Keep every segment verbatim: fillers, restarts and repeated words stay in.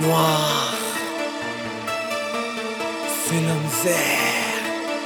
noir, c'est l'homme zère.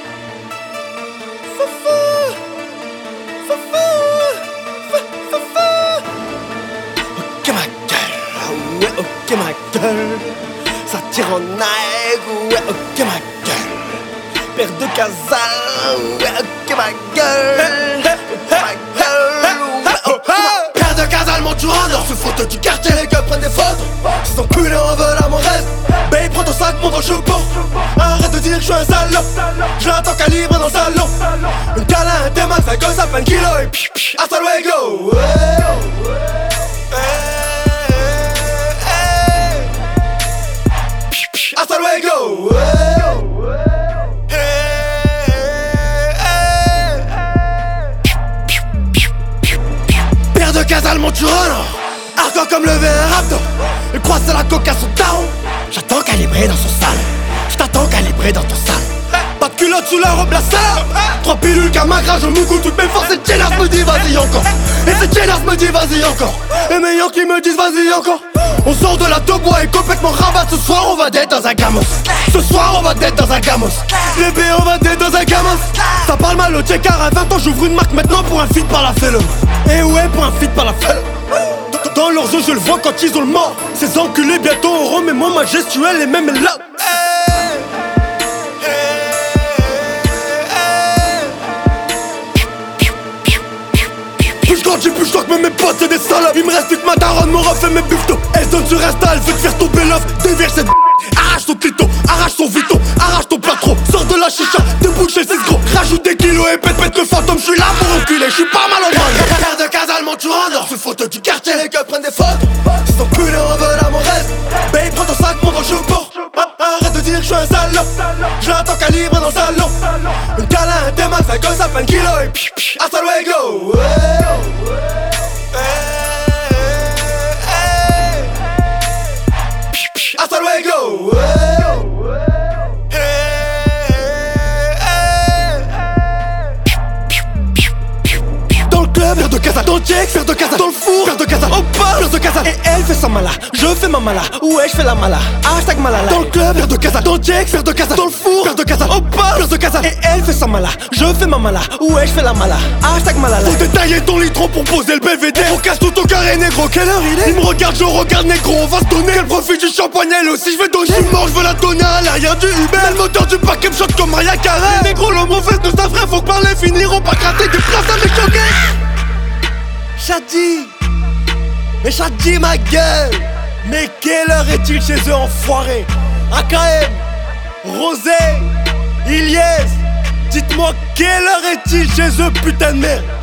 Foufou, foufou, fou, foufou. Ok ma gueule, ouais ok ma gueule. Ça tire en aigle, ouais ok ma gueule. Père de Casal, ouais ok ma gueule. Ok ma gueule, ouais ok ma gueule. Père de Casal, mon Tourano, se foutent du quartier, les gars prennent des photos. Ces enculés en veulent à mon rêve. Babe, prends ton sac, monte dans le choupeau. Arrête de dire que je suis un salaud. Je l'attends calibre dans le salon. Une câlin, un T-Max, un gosse à peine kilo. Et pis pis, hasta luego. Hasta luego. Père de Casal, mon Tourano. Hardcore comme lever un raptor. Il croise la coque à son daron. J'attends calibré dans son salon. J't'attends calibré dans ton salon. Pas de culotte sous la robe, la salope. Trois pilules qu'un magrage au mougou. Toutes mes forces et Tchénas me dit vas-y encore. Et c'est Tchénas me dit vas-y encore. Et mes Yankees me disent vas-y encore. On sort de la Tobois et complètement rabat. Ce soir on va d'être dans un gamos. Ce soir on va d'être dans un gamos. Les B on va d'être dans un gamos. Ça parle mal au checkar. À vingt ans j'ouvre une marque maintenant pour un feat par la felle. Et ouais pour un feat par la felle. Dans leurs yeux je le vois quand ils ont le mort. Ces enculés bientôt auront mes mots majestuels et même là. Plus je grandis, plus je crois que même mes potes c'est des salopes. Il me reste plus que ma daronne, mon ref et mes buffetos. Elle donne sur Insta, elle veut te faire tomber l'offre. Dévire cette b***, arrache ton clito, arrache ton vito, arrache ton patron. Sors de la chicha, débouche chez six gros. Rajoute des kilos et pète pète le fantôme. J'suis là pour enculer, j'suis pas mal au monde. Père de Casal, mon Tourano. Se foutent du quartier, les gars prennent des photos. Ces enculés en veulent à mon reste. Babe, prends ton sac, monte dans le choupeau. Arrête de dire que j'suis un salaud. Je l'attends calibre dans le salon. Une câlin, un T-Max, un gosse à peine kilo. Et pis pis, hasta luego. Hasta luego. Dans le club, Père de Casal. Dans le check, Père de Casal. Dans le four, Père de Casal. Au bar, Père de Casal. Et elle fait sa mala, je fais ma mala. Ouais, je fais la mala. Hashtag malala. Dans le club, Père de Casal. Dans le check, Père de Casal. Dans le four, Père de Casal. Au bar, Père de Casal. Et elle fait sa mala, je fais ma mala. Ouais, je fais la mala. Hashtag malala. Faut détailler ton litron pour poser le B V D. On casse tout ton carré négro. Quelle heure il est? Il me regarde, je regarde négro. On va se donner. Quel profit du champagne, elle aussi je vais donner. Je suis mort, je veux la donner à l'arrière du Uber. Le moteur du paquet me choque comme Maria Carré. Les négros, l'homme aux fesses, nous ça vrai. Faut que parler finiront pas gratter des phrases avec choquer. Chadi, mais Chadi ma gueule. Mais quelle heure est-il chez eux enfoirés? A K M, Rosé, Ilyes. Dites-moi quelle heure est-il chez eux putain de merde.